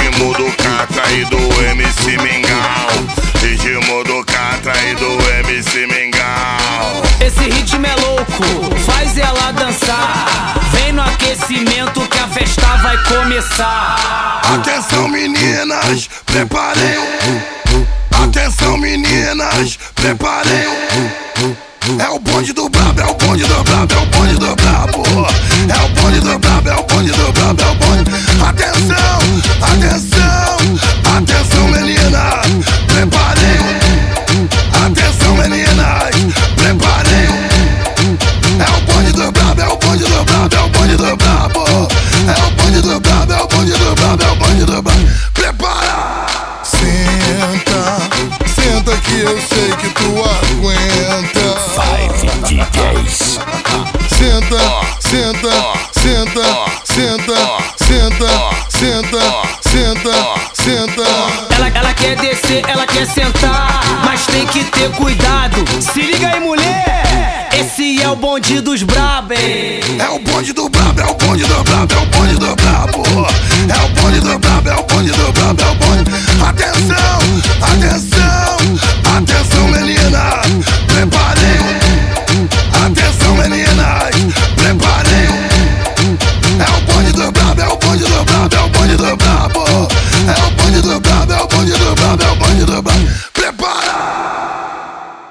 Ritmo do Catra e do MC Mingau. Ritmo do Catra e do MC Mingau. Esse ritmo é louco, faz ela dançar. Vem no aquecimento que a festa vai começar. Atenção meninas, preparem. Atenção meninas, preparem. É o bonde do brabo, é o bonde do brabo, é o bonde do brabo. É o bonde do brabo, é o bonde do brabo, é o bonde. Atenção, atenção, atenção meninas, preparem. Atenção meninas, preparem. É o bonde do brabo, é o bonde do brabo, é o bonde do brabo. É o bonde do brabo, é o bonde do brabo, é o bonde do brabo. Prepara! Senta, senta que eu sei que tu aguenta. Five DJs. Senta, senta, senta, senta, senta, senta, senta, senta. Ela quer descer, ela quer sentar, mas tem que ter cuidado. Se liga aí, mulher, esse é o bonde dos brabo, hein? É o bonde do brabo, é o bonde do brabo, é o bonde do brabo. É o bonde do brabo, é o bonde do